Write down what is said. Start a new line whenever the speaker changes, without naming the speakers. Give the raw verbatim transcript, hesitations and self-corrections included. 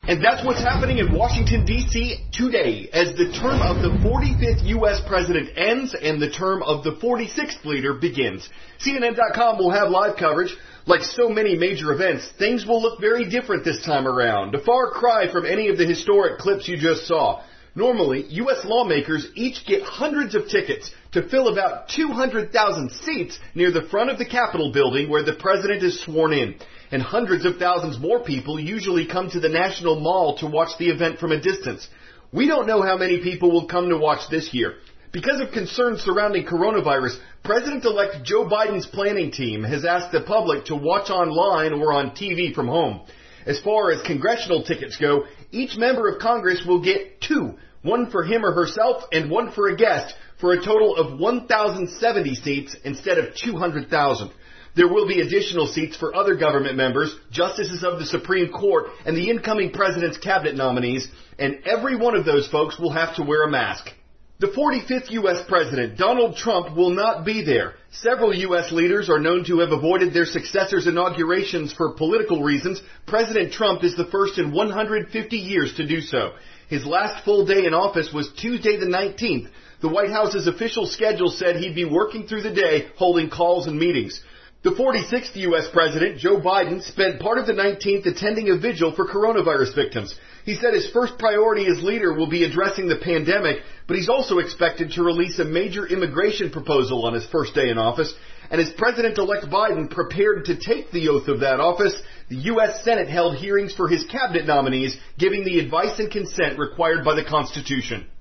And that's what's happening in Washington, D C today as the term of the forty-fifth U S president ends and the term of the forty-sixth leader begins. C N N dot com will have live coverage. Like so many major events, things will look very different this time around. A far cry from any of the historic clips you just saw. Normally, U S lawmakers each get hundreds of tickets to fill about two hundred thousand seats near the front of the Capitol building where the president is sworn in. And hundreds of thousands more people usually come to the National Mall to watch the event from a distance. We don't know how many people will come to watch this year. Because of concerns surrounding coronavirus, President-elect Joe Biden's planning team has asked the public to watch online or on T V from home. As far as congressional tickets go, each member of Congress will get two, one for him or herself and one for a guest, for a total of one thousand seventy seats instead of two hundred thousand. There will be additional seats for other government members, justices of the Supreme Court, and the incoming president's cabinet nominees, and every one of those folks will have to wear a mask. The forty-fifth U S president, Donald Trump, will not be there. Several U S leaders are known to have avoided their successors' inaugurations for political reasons. President Trump is the first in one hundred fifty years to do so. His last full day in office was Tuesday the nineteenth. The White House's official schedule said he'd be working through the day, holding calls and meetings. The forty-sixth U S president, Joe Biden, spent part of the nineteenth attending a vigil for coronavirus victims. He said his first priority as leader will be addressing the pandemic, but he's also expected to release a major immigration proposal on his first day in office. And as President-elect Biden prepared to take the oath of that office, the U S Senate held hearings for his cabinet nominees, giving the advice and consent required by the Constitution.